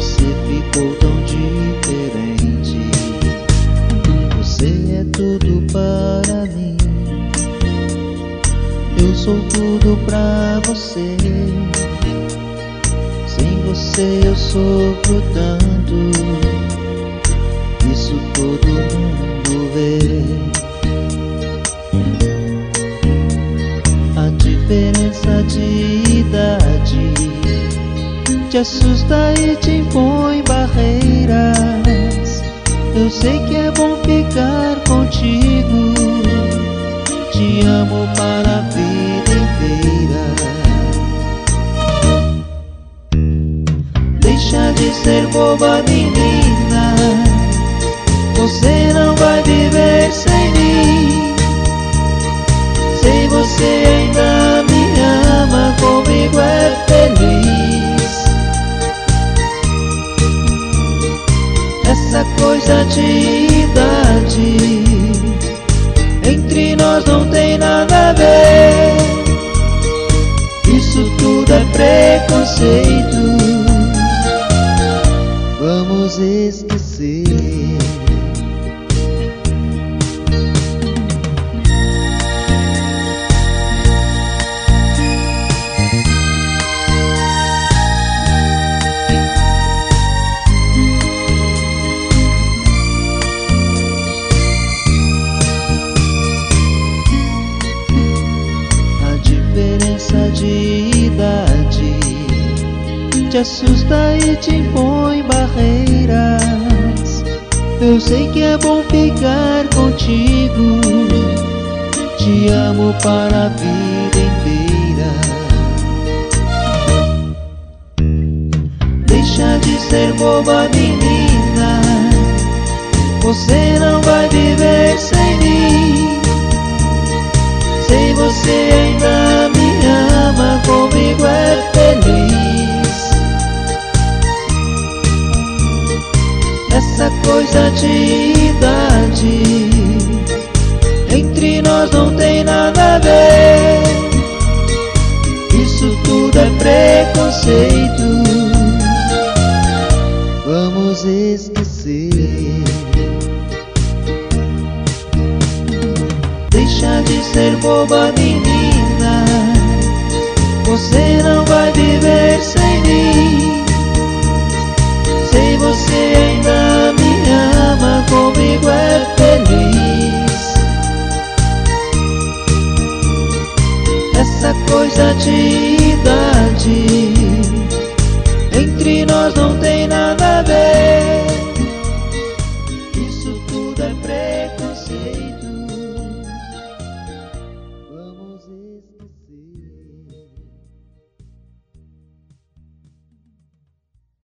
você ficou tão diferente. Você é tudo para mim. Eu sou tudo pra você. Sem você eu sofro tanto. Isso todo mundo vê. A diferença de idade te assusta e te impõe barreiras. Eu sei que é bom ficar contigo. Te amo para a vida inteira. Deixa de ser boba, menina. Você não vai viver sem mim. Sei você ainda me ama, comigo é feliz. Essa coisa de idade entre nós não tem nada a ver. Isso tudo é preconceito. Vamos esquecer. De idade te assusta e te impõe barreiras. Eu sei que é bom ficar contigo. Te amo para a vida inteira. Deixa de ser boba, menina. Você não vai viver sem mim. Sei você ainda me ama, comigo é feliz. Essa coisa de idade entre nós não tem nada a ver. Isso tudo é preconceito. Vamos esquecer. Deixa de ser boba, menina. Você não vai viver sem mim. Sei você ainda me ama, comigo é feliz. Essa coisa de idade entre nós não tem nada a ver.